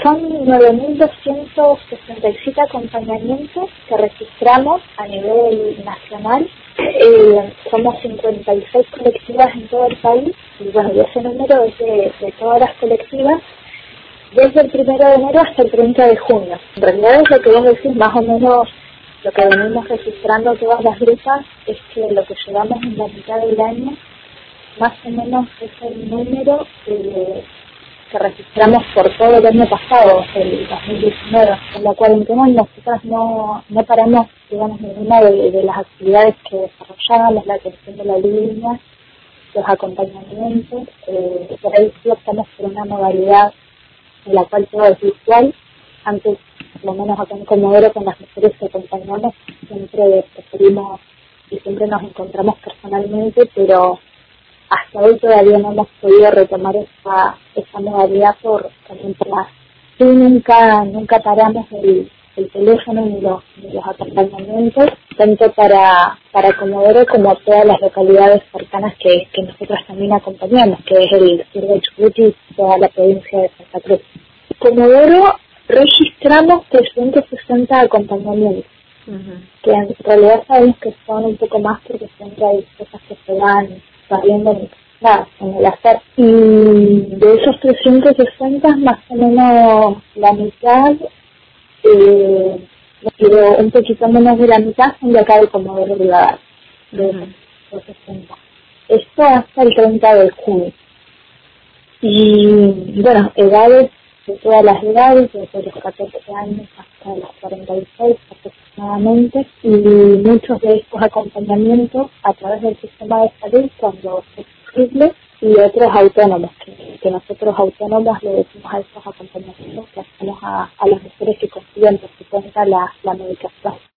Son 9.267 acompañamientos que registramos a nivel nacional. Somos 56 colectivas en todo el país y bueno, y ese número es de todas las colectivas desde el 1 de enero hasta el 30 de junio. En realidad es lo que vos decís, más o menos lo que venimos registrando todas las grupas es que lo que llevamos en la mitad del año más o menos es el número que registramos por todo el año pasado, el 2019. En la cuarentena nosotras no paramos, digamos, ninguna de las actividades que desarrollamos, la atención de la línea, los acompañamientos. Por ahí sí optamos por una modalidad en la cual todo es virtual. Antes, por lo menos acá en Comodoro, con las mujeres que acompañamos, siempre preferimos y siempre nos encontramos personalmente, pero hasta hoy todavía no hemos podido retomar esa modalidad también por las... Sí, nunca paramos el teléfono ni los acompañamientos, tanto para Comodoro como todas las localidades cercanas que nosotros también acompañamos, que es el sur de Chubut y toda la provincia de Santa Cruz. Comodoro registramos 360 acompañamientos, que en realidad sabemos que son un poco más porque siempre hay cosas que se van saliendo en el azar. Y de esos 360, más o menos la mitad, pero un poquito menos de la mitad son de acá de Comodoro Rivadavia, de esos 60. Esto hasta el 30 de junio. Y bueno, edades de todas las edades, desde los 14 años hasta los 46 aproximadamente, y muchos de estos acompañamientos a través del sistema de salud cuando es posible, y otros autónomos, que nosotros autónomos le decimos a estos acompañamientos que hacemos a las mujeres que consiguen por su cuenta la medicación.